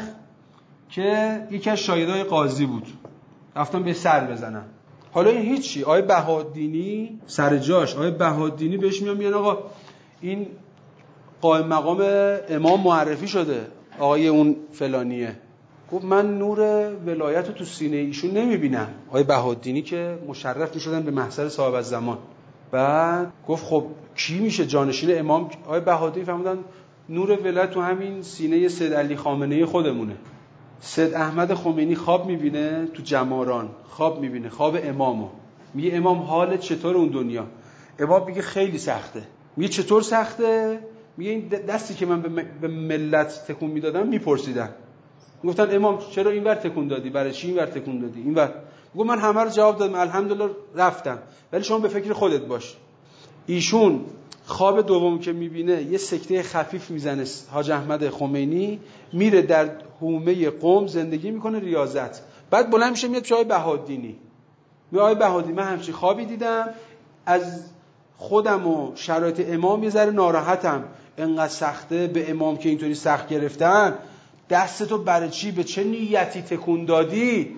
که یکی از شاگردای قاضی بود، رفتم به سر بزنم. حالا این هیچی، آقای بهادینی سر جاش، آقای بهادینی بهش میگن آقا این قائم مقام امام معرفی شده، آقای اون فلانیه. گفت من نور ولایت رو تو سینه ایشون نمیبینم. آقای بهادینی که مشرف میشدن به محضر صاحب الزمان. بعد گفت خب کی میشه جانشین امام؟ آقای بهادینی فهمیدن نور ولایت تو همین سینه سید علی خامنه‌ای خودمونه. سید احمد خمینی خواب میبینه تو جماران، خواب میبینه خواب امامو، میگه امام حالت چطور اون دنیا؟ امام میگه خیلی سخته. میگه چطور سخته؟ میگه این دستی که من به ملت تکون میدادم میپرسیدن، گفتن امام چرا اینور تکون دادی، برای چی اینور تکون دادی اینور؟ میگه من همه رو جواب دادم الحمدلله رفتم، ولی شما به فکر خودت باش. ایشون خواب دوم که میبینه یه سکته خفیف میزنه حاج احمد خمینی، میره در حومه قم زندگی میکنه ریاضت. بعد بلند میشه میاد پیش آقای بهادینی، میگه آقای بهادینی من همچین خوابی دیدم، از خودم و شرایط امام یه ذره ناراحتم، انقدر سخته به امام که اینطوری سخت گرفتن، دستتو برای چی به چه نیتی تکون دادی؟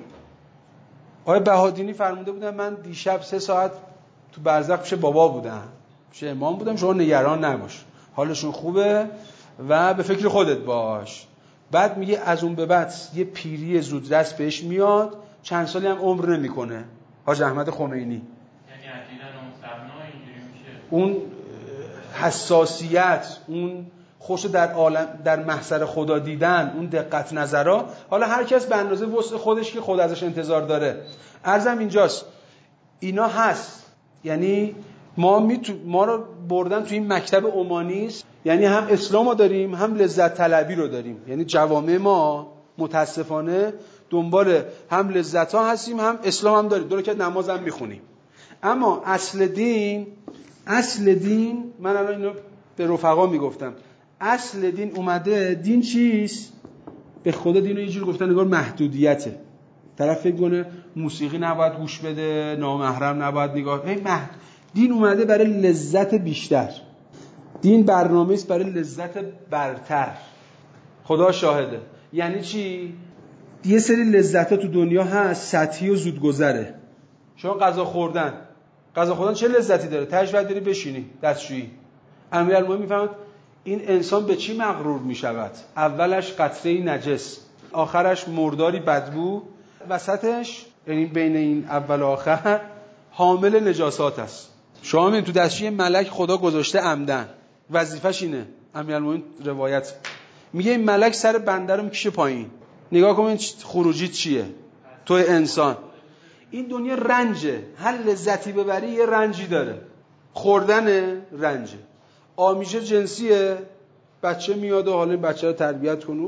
آقای بهادینی فرموده بودن من دیشب 3 ساعت تو برزخ پیش بابا بودم، پیش امام بودم، شما نگران نباش، حالشون خوبه و به فکر خودت باش. بعد میگه از اون به بعد یه پیری زودرس بهش میاد، چند سالی هم عمر نمیکنه حاج احمد خمینی. یعنی عقیدن اون صحنه اینجوری میشه، اون حساسیت، اون خوش در عالم در محضر خدا دیدن، اون دقت نظرها، حالا هر کس به اندازه وسع خودش که خود ازش انتظار داره. عرضم اینجاست اینا هست، یعنی ما رو بردن تو این مکتب اومانیست، یعنی هم اسلامو داریم هم لذت طلبی رو داریم، یعنی جوامع ما متاسفانه دنبال هم لذت ها هستیم هم اسلام هم داریم، 2 رکعت نماز هم میخونیم. اما اصل دین من الان اینو به رفقا میگفتم، اصل دین اومده، دین چیست؟ به خدا دینو یه جور گفتن نگار محدودیته. طرف فکر کنه موسیقی نباید گوش بده، نامحرم نباید نگاه. دین اومده برای لذت بیشتر، دین برنامه است برای لذت برتر. خدا شاهده. یعنی چی؟ یه سری لذت‌ها تو دنیا هست سطحی و زودگذره. شما غذا خوردن چه لذتی داره؟ تهش باید بری بشینی دستشویی. امیرالمومنین میفهمد این انسان به چی مغرور میشود؟ اولش قطره‌ای نجس، آخرش مرداری بدبو، وسطش یعنی بین این اول و آخر حامل نجاسات است. شما میبینید تو دستشویی ملک خدا گذاشته عمدن، وظیفش اینه. امیرالمومنین روایت میگه این ملک سر بنده رو میکشه پایین، نگاه کن این خروجی چیه؟ تو انسان. این دنیا رنجه، هر لذتی ببری یه رنجی داره. خوردن رنجه، آمیشه جنسیه، بچه میاد و حالا این بچه رو تربیت کن،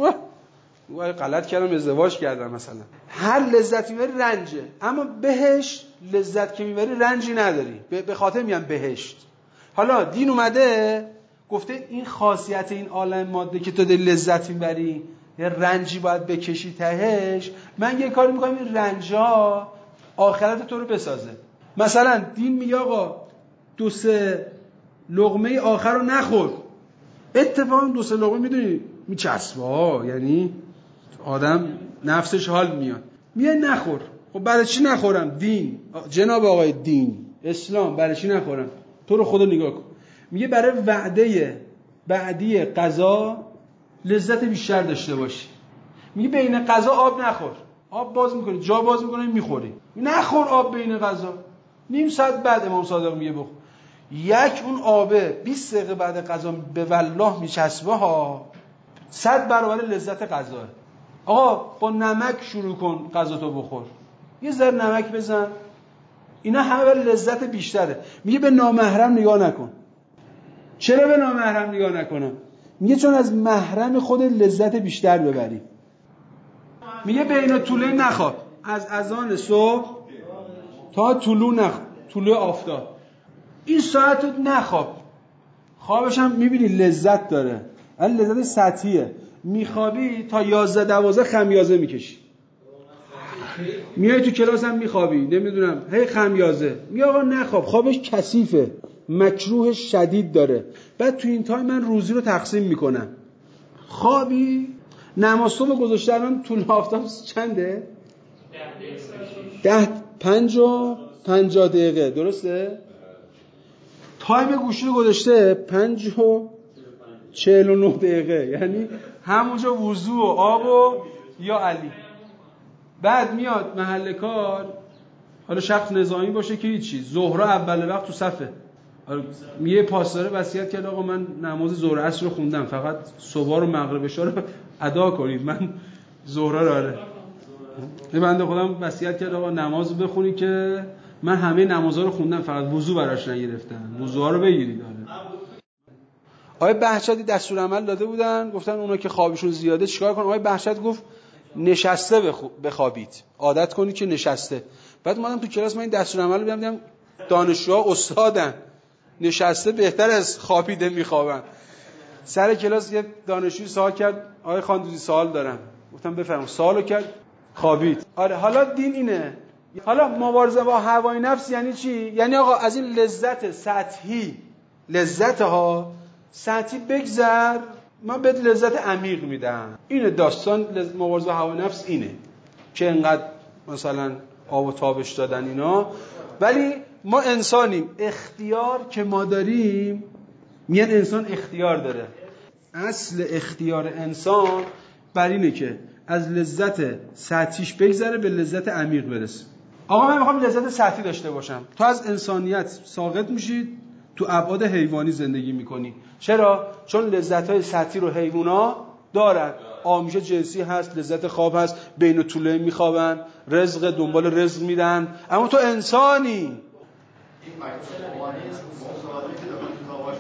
اوه غلط کردم ازدواج کردم مثلا. هر لذتی میبری رنجه، اما بهشت لذت که میبری رنجی نداری، به خاطر میگم بهشت. حالا دین اومده گفته این خاصیت این عالم ماده که تو داری لذت میبری یه رنجی باید بکشی تهش. من یه کاری میکنم این رنجا آخرت تو رو بسازه. مثلا دین میگه آقا 2-3 لقمه آخر رو نخور. اتفاقا 2-3 لقمه میدونی میچسبه، یعنی آدم نفسش حال میاد، میگه نخور. خب برای چی نخورم؟ دین، جناب آقای دین اسلام، برای چی نخورم؟ تو رو خدا نگاه کن. میگه برای وعده بعدی غذا لذت بیشتر داشته باشی. میگه بین غذا آب نخور. آب باز میکنی، جا باز میکنی میخوری. نخور آب بین غذا. نیم ساعت بعد امام صادق میگه بخور. یک اون آبه 20 دقیقه بعد غذا به والله میچسبه ها، 100 برابر لذت غذاه. آقا با نمک شروع کن غذاتو بخور. یه ذره نمک بزن. اینا همه لذت بیشتره. میگه به نامحرم نگاه نکن. چرا به نامحرم نگاه نکنم؟ میگه چون از محرم خود لذت بیشتر ببری. میگه بین طلوع نخواب، از اذان صبح تا طلوع آفتاب این ساعت رو نخواب. خوابش هم میبینی لذت داره، ولی لذت سطحیه. میخوابی تا 11-12 خمیازه میکشی، میای تو کلاس هم میخوابی، نمیدونم هی خمیازه. میگه آقا نخواب، خوابش کثیفه، مکروه شدید داره. بعد تو این تایم من روزی رو تقسیم میکنم. خوابی نماز صبح گذاشته الان طول آفتاب چنده؟ 50 دقیقه، درسته؟ تایم گوشی رو گذاشته 5:49 دقیقه، یعنی همونجا وضو و آب و یا علی. بعد میاد محل کار، حالا شخص نظامی باشه که هیچی، ظهر اول وقت تو صفه. میگه پاسدار وصیت کرد آقا من نماز ظهر عصر رو خوندم، فقط صبح رو مغربشا رو ادا کنید، من ظهر رو آره. یه بنده خودم وصیت کرد آقا نماز بخونی که من همه نمازها رو خوندم، فقط وضو براش نگرفتم، وضوها رو بگیرید. آقای بهجتی دستورالعمل داده بودن، گفتن اونا که خوابشون زیاده چیکار کنن؟ آقای بهجت گفت نشسته بخوابید، عادت کنید که نشسته. بعد اومدم تو کلاس، من این دستورالعمل رو دیدم دانشجوها استادن، نشسته بهتر از خوابیده میخوابن. سر کلاس یه دانشجوی سوال کرد آقای خاندوزی سوال دارم، گفتم بفرمایید. سوالو کرد خوابید. آره حالا دین اینه. حالا مبارزه با هوای نفس یعنی چی؟ یعنی آقا از این لذت سطحی، لذتها سطحی بگذر، من بهت لذت عمیق میدم. اینه داستان مبارزه با هوای نفس، اینه که انقدر مثلا آب و تابش دادن اینا. ولی ما انسانیم، اختیار که ما داریم، میگن انسان اختیار داره. اصل اختیار انسان بر اینه که از لذت سطحیش بگذره به لذت عمیق برسه. آقا من میخوام لذت سطحی داشته باشم. تو از انسانیت ساقط میشید، تو ابعاد حیوانی زندگی میکنی. چرا؟ چون لذت‌های سطحی رو حیونا دارن. آمیشه جنسی هست، لذت خواب هست، بین طوله میخوابن، رزق دنبال رزق میرن. اما تو انسانی. این مکتب اومانیسم مصاحبه که دارن کتاباش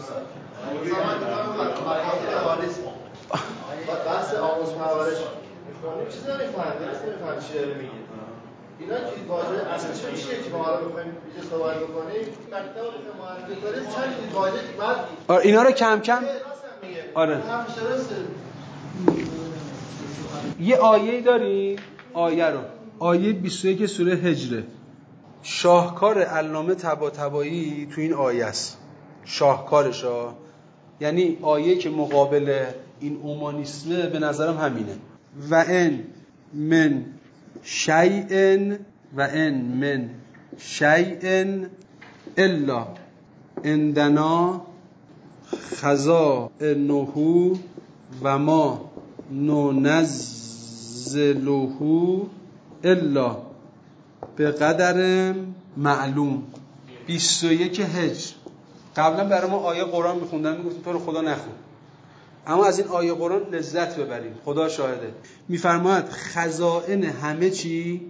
می‌کنن بحث آموزش پرورش می‌کنیم، چیزا نمی‌فهمم چی داره میگه. اینا که واژه اصلی چیه که ما حالا بخوایم اینجا صحبت بکنیم؟ مکتب رو معرفی کنیم، چند واژه بعد اینا رو کم کم آره. یه آیه‌ای داریم، آیه 21 سوره هجره. شاهکار علامه طباطبایی تو این آیه است. شاهکارشا یعنی آیه که مقابل این اومانیسمه به نظرم همینه. و ان من شیء الا عندنا خزائنه و ما ننزله الا به قدر معلوم. 21 هجر. قبلا برای ما آیه قرآن میخوندن، میگفتیم تو رو خدا نخون، اما از این آیه قرآن لذت ببریم. خدا شاهده. میفرماید خزائن همه چی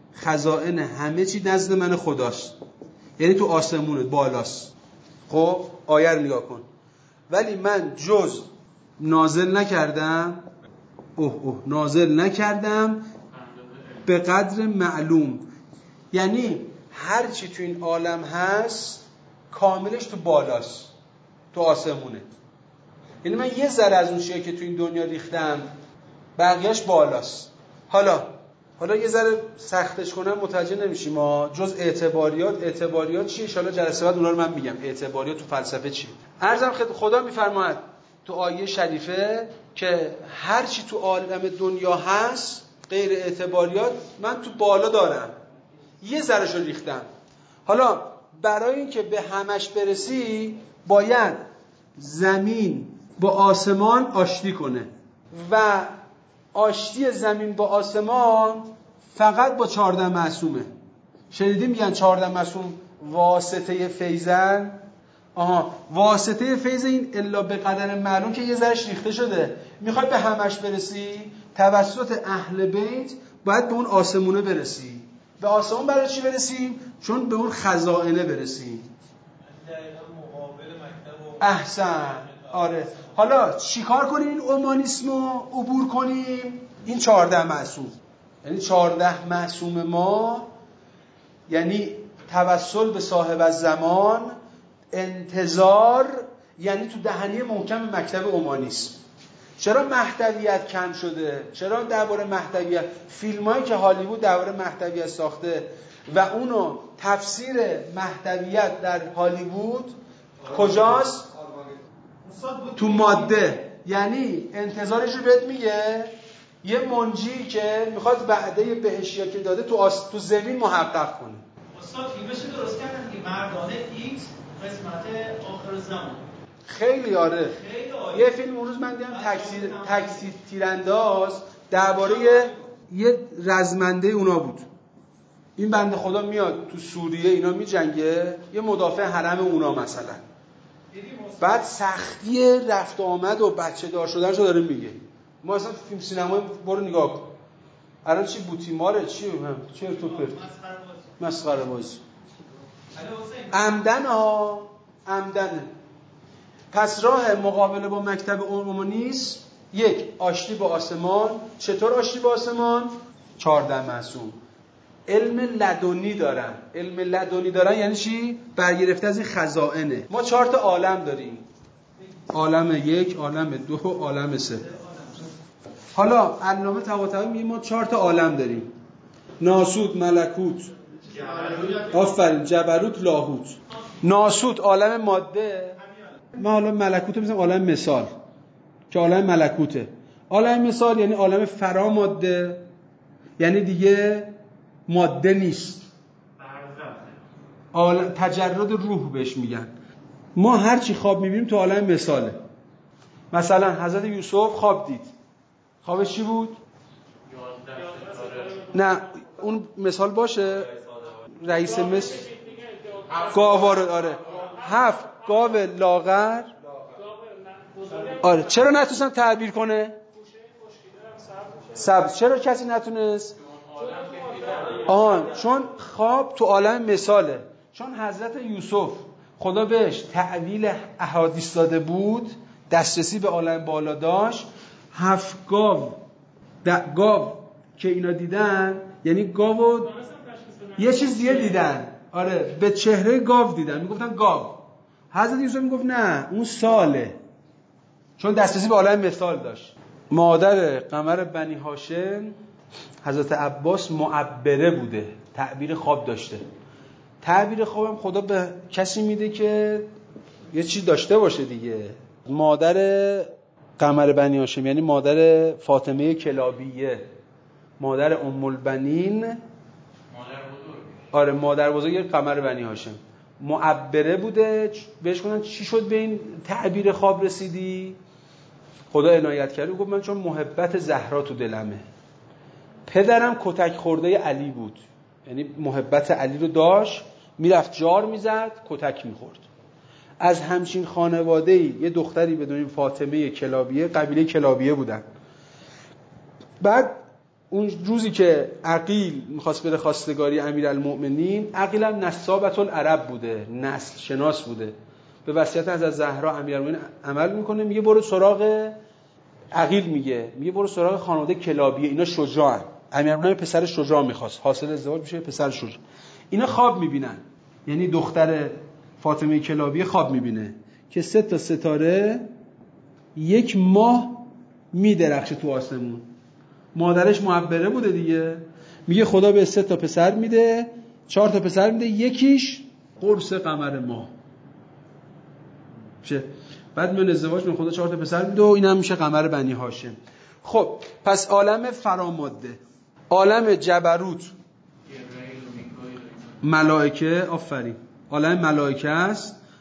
نزد من خداست، یعنی تو آسمونه، بالاست. خب آیه رو نگاه کن. ولی من جز نازل نکردم به قدر معلوم، یعنی هر چی تو این عالم هست کاملش تو بالاست، تو آسمونه. یعنی من یه ذره از اون چیزی که تو این دنیا ریختم بقیه‌اش بالاست. حالا یه ذره سختش کنم متوجه نمیشیم ما. جز اعتباریات چیه؟ ان شاءالله جلسه بعد اونا رو من میگم. اعتباریات تو فلسفه چیه؟ عرضم خدا میفرماید تو آیه شریفه که هر چی تو عالم دنیا هست غیر اعتباریات من تو بالا دارم، یه ذره‌شو ریختم. حالا برای اینکه به همش برسی باید زمین با آسمان آشتی کنه و آشتی زمین با آسمان فقط با 14 معصومه. شنیدیم میگن 14 معصوم واسطه فیضن. واسطه فیض این الا به قدر معلوم که یه ذرهش ریخته شده، میخوای به همش برسی، توسط اهل بیت باید به اون آسمونه برسی. به آسمون برای چی برسیم؟ چون به اون خزائنه برسیم. احسن. آره. حالا چیکار کنیم این اومانیسمو عبور کنیم؟ این 14 معصوم، یعنی 14 معصوم ما، یعنی توسل به صاحب الزمان، انتظار، یعنی تو دهنی محکم مکتب اومانیسم. چرا مهدویت کم شده؟ چرا درباره مهدویت فیلمایی که هالیوود درباره مهدویت ساخته و اونو تفسیر مهدویت در هالیوود کجاست؟ تو ماده. یعنی انتظارش رو بهت میگه یه منجی که میخواد وعده بهشتیا که داده تو زمین محقق کنه. استاد فیلمش درست کردن که مردانه ایکس قسمت آخر زمان. خیلی آره. یه فیلم اون روز من دیدم تکثیر تیرانداز درباره یه رزمنده اونا بود. این بنده خدا میاد تو سوریه اینا میجنگه، یه مدافع حرم اونا مثلا. بعد سختی رفت آمد و بچه دار شدنشو داره میگه. ما اصلا فیلم سینمایی برو نگاه کن. الان چی بوتیماره چی تو پرت مسخره بازی. عمدنه. پس راه مقابله با مکتب اومانیسم، یک، آشتی با آسمان. چطور آشتی با آسمان؟ 14 معصوم علم لدنی دارن. علم لدنی دارن یعنی چی؟ برگرفته از این خزائنه. ما 4 تا عالم داریم. عالم 1، عالم 2، عالم 3. حالا علامه طباطبایی میگه ما 4 تا عالم داریم: ناسوت، ملکوت، آفرین، جبروت، لاهوت. ناسوت عالم ماده، ما حالا ملکوت رو میذاریم عالم مثال که عالم ملکوته. عالم مثال یعنی عالم فراماده، یعنی دیگه ماده نیست، تجرد روح بهش میگن. ما هر چی خواب میبینیم تو عالم مثاله. مثلا حضرت یوسف خواب دید. خوابش چی بود؟ نه اون مثال باشه. رئیس مصر گاوار، آره 7 گاو لاغر. آره چرا نتونستن تعبیر کنه؟ سبز. چرا کسی نتونست؟ چون خواب تو عالم مثاله. چون حضرت یوسف خدا بهش تعویل احادیث داده بود، دسترسی به عالم بالا داشت. 7 گاو که اینا دیدن، یعنی گاو یه چیز دیگه دیدن. آره به چهره گاو دیدن، میگفتن گاو. حضرت یوسف میگفت نه اون ساله، چون دسترسی به عالم مثال داشت. مادر قمر بنی هاشم حضرت عباس معبره بوده، تعبیر خواب داشته. تعبیر خوابم خدا به کسی میده که یه چیز داشته باشه دیگه. مادر قمر بنی هاشم یعنی مادر فاطمه کلابیه، مادر ام البنین، آره مادر بزرگ قمر بنی هاشم معبره بوده. بهش گفتن چی شد به این تعبیر خواب رسیدی؟ خدا عنایت کرد گفت من چون محبت زهرا تو دلمه. پدرم کتک خورده علی بود، یعنی محبت علی رو داشت، میرفت جار میزد کتک میخورد. از همچین خانواده‌ای یه دختری به نام فاطمه کلابیه، قبیله کلابیه بودن. بعد اون روزی که عقیل میخواست بره خواستگاری امیرالمؤمنین، عقیل هم نسابت العرب بوده، نسل شناس بوده، به وصیت از زهرا امیرالمؤمنین عمل میکنه. میگه برو سراغ عقیل، میگه برو سراغ خانواده کلابیه، اینا شجاعن. امیرالمؤمنین پسر شجاع میخواست، حاصل ازدواج میشه پسر شجاع. اینا خواب میبینن، یعنی دختر فاطمه کلابیه خواب میبینه که 3 تا ستاره 1 ماه میدرخشه تو آسمون. مادرش معبره بوده دیگه. میگه خدا به 3 تا پسر میده، 4 تا پسر میده، یکیش قرص قمر ماه میشه. بعد میون ازدواج من خدا 4 تا پسر میده و اینم میشه قمر بنی هاشم. خب پس عالم فراماده، عالم جبروت، ملائکه، آفرین، عالم ملائکه است،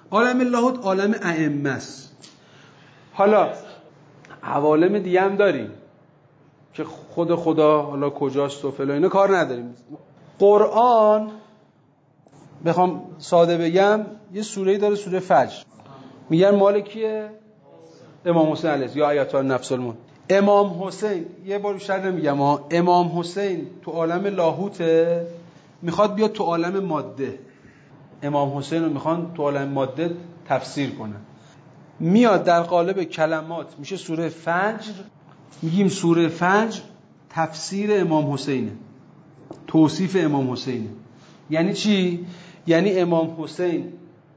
عالم لاهوت عالم ائمه است. حالا عوالم دیگه هم داریم که خدا حالا کجاست و فلان، اینا کار نداریم. قرآن بخوام ساده بگم یه سوره‌ای داره، سوره فجر، میگن مال کیه؟ امام حسین علیه یا آیت النفس الموت. امام حسین، یه بار بیشتر نمیگم ها، امام حسین تو عالم لاهوته، میخواد بیاد تو عالم ماده. امام حسین رو میخوان تو عالم ماده تفسیر کنن، میاد در قالب کلمات میشه سوره فجر. میگیم سوره فجر تفسیر امام حسینه، توصیف امام حسینه. یعنی چی؟ یعنی امام حسین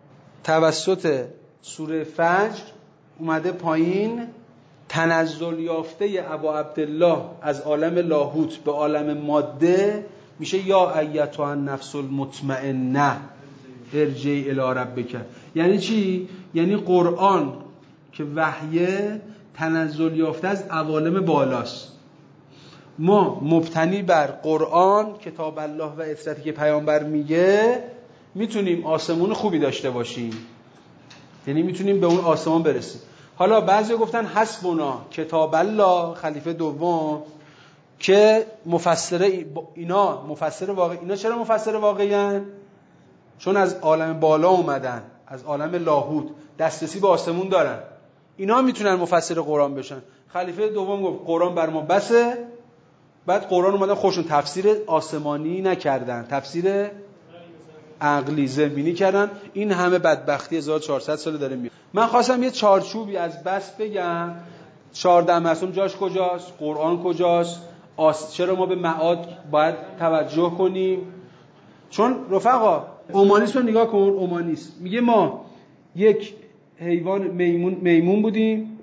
توسط سوره فجر اومده پایین، تنزل یافته ابا عبدالله از عالم لاهوت به عالم ماده میشه یا ایتها النفس المطمئنه ارجعی الی ربک. یعنی چی؟ یعنی قرآن که وحیه تنزل یافته از عوالم بالاست. ما مبتنی بر قرآن کتاب الله و اطرتی که پیامبر میگه میتونیم آسمون خوبی داشته باشیم، یعنی میتونیم به اون آسمان برسیم. حالا بعضی گفتن حسبنا کتاب الله خلیفه دوم که مفسره اینا مفسر واقعی. اینا چرا مفسر واقعی؟ چون از عالم بالا اومدن، از عالم لاهوت دسترسی به آسمون دارن، اینا میتونن مفسر قرآن بشن. خلیفه دوم گفت قرآن بر ما بسه، بعد قرآن اومدن خودشون تفسیر آسمانی نکردن، تفسیر عقلی زمینی کردن. این همه بدبختی 1400 سال داره میاد. من خواستم یه چارچوبی از بس بگم. 14 معصوم جاش کجاست؟ قرآن کجاست؟ چرا ما به معاد باید توجه کنیم؟ چون رفقا اومانیسم رو نگاه کن. اومانیسم میگه ما یک حیوان میمون بودیم،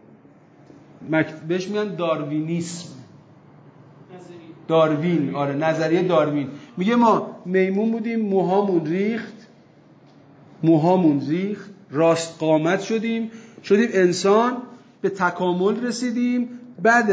بهش میگن داروینیسم. داروین، آره نظریه داروین میگه ما میمون بودیم، موهامون ریخت، راست قامت شدیم انسان، به تکامل رسیدیم. بعد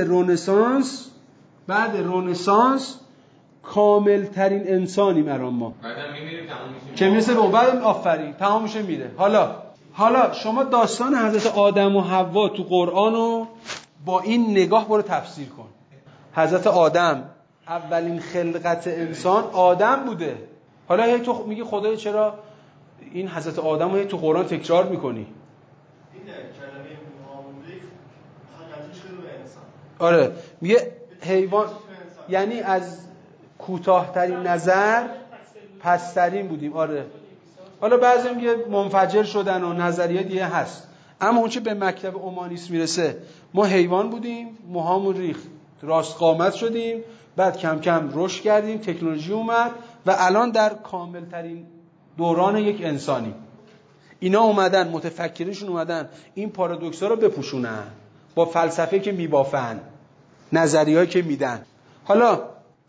رنسانس کامل ترین انسانیم الان ما. بعدم میمیریم تمام میشه. که میرسه به بعد آفرین تمام میشه میره. حالا شما داستان حضرت آدم و حوا تو قرآنو با این نگاه برو تفسیر کن. حضرت آدم اولین خلقت انسان آدم بوده. حالا هی تو میگی خدای چرا این حضرت آدم رو هی تو قرآن تکرار میکنی؟ این کلمه معامله حقیقتش شده به انسان. آره میگه حیوان، یعنی از کوتاه‌ترین نظر پسترین بودیم. آره حالا بعضی میگه منفجر شدن و نظریه دیگه هست، اما اون چه به مکتب اومانیسم میرسه، ما حیوان بودیم، موهامون ریخت، راست قامت شدیم، بعد کم کم رشد کردیم، تکنولوژی اومد و الان در کامل ترین دوران یک انسانی. اینا اومدن، متفکرینشون اومدن این پارادوکس‌ها رو بپوشونن با فلسفه که میبافن، نظریه‌ای که میدن. حالا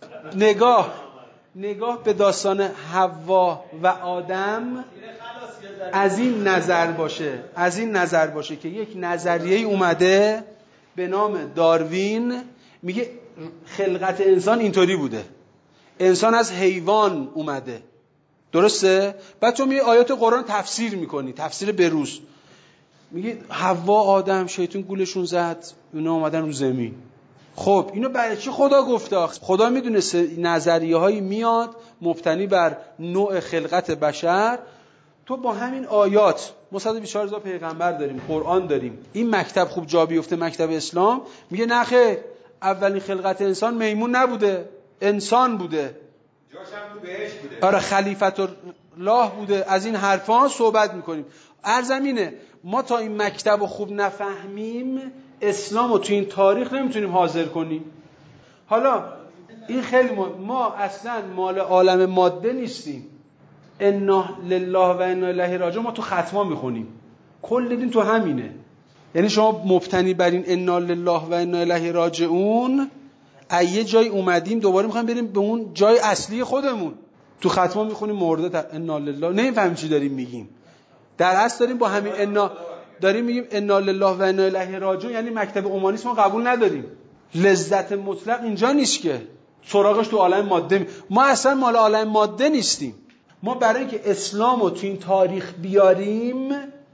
نگاه به داستان حوا و آدم از این نظر باشه که یک نظریه اومده به نام داروین میگه خلقت انسان اینطوری بوده، انسان از حیوان اومده، درسته؟ بعد تو میگه آیات قرآن تفسیر میکنی، تفسیر بروز، میگه حوا آدم شیطان گولشون زد، اونا اومدن رو زمین. خب اینو برای چی خدا گفته؟ خدا میدونه نظریه هایی میاد مبتنی بر نوع خلقت بشر. تو با همین آیات ما 124,000 پیغمبر داریم، قرآن داریم، این مکتب خوب جا بیفته، مکتب اسلام میگه نه خیر، اولین خلقت انسان میمون نبوده، انسان بوده، جاش هم تو بهشت بوده. آره خلیفت الله بوده. از این حرفا صحبت میکنیم. ارزمینه ما تا این مکتب رو خوب نفهمیم اسلام رو تو این تاریخ نمیتونیم حاضر کنیم. حالا این خیلی ما اصلا مال عالم ماده نیستیم. انا لله و انا الیه راجعون ما تو ختما میخونیم، کل دین تو همینه. یعنی شما مبتنی بر این انا لله و انا الیه راجعون، یه جای اومدیم دوباره میخوایم بریم به اون جای اصلی خودمون. تو ختما میخونیم مورد انا لله، نمیفهمیم چی داریم میگیم. در اصل داریم با همین انا داریم میگیم انا لله و انا الیه راجعون، یعنی مکتب اومانیسم قبول نداریم. لذت مطلق اینجا نیست که سراغش تو عالم ماده. ما اصلا مال عالم ماده نیستیم. ما برای اینکه اسلام رو تو این تاریخ بیاریم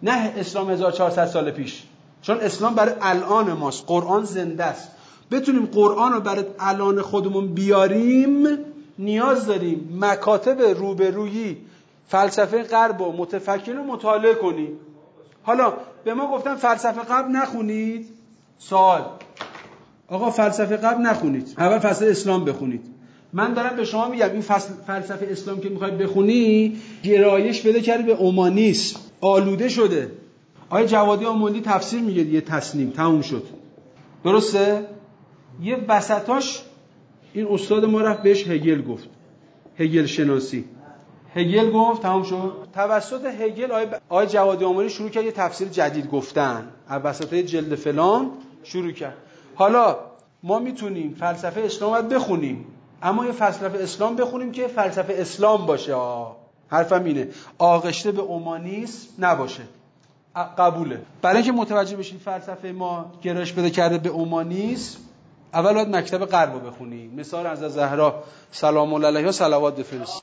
نه اسلام 1400 سال پیش. چون اسلام برای الان ماست، قرآن زنده است. بتونیم قرآن رو برای الان خودمون بیاریم نیاز داریم مکاتب روبرویی فلسفه غرب و متفکرین رو مطالعه کنیم. حالا به ما گفتن فلسفه غرب نخونید. سوال، آقا فلسفه غرب نخونید، اول فلسفه اسلام بخونید. من دارم به شما میگم این فلسفه اسلام که میخواید بخونی گرایش بده کرده به اومانیسم، آلوده شده. آیه جوادی آموندی تفسیر میگه یه تسلیم تموم شد، درسته؟ یه وسطاش این استاد ما رفت بهش هگل گفت، هگل شناسی، هگل گفت تموم شد. توسط هگل آیه جوادی آموندی شروع کرد یه تفسیر جدید گفتن، وسطای جلد فلان شروع کرد. حالا ما میتونیم فلسفه اسلام رو بخونیم، اما یه فلسفه اسلام بخونیم که فلسفه اسلام باشه. حرفم اینه، آغشته به اومانیسم نباشه. قبوله. برای اینکه متوجه بشین فلسفه ما گرایش بده کرده به اومانیسم، اول باید مکتب غرب رو بخونیم. مثال از زهرا سلام الله علیها صلوات بفرست.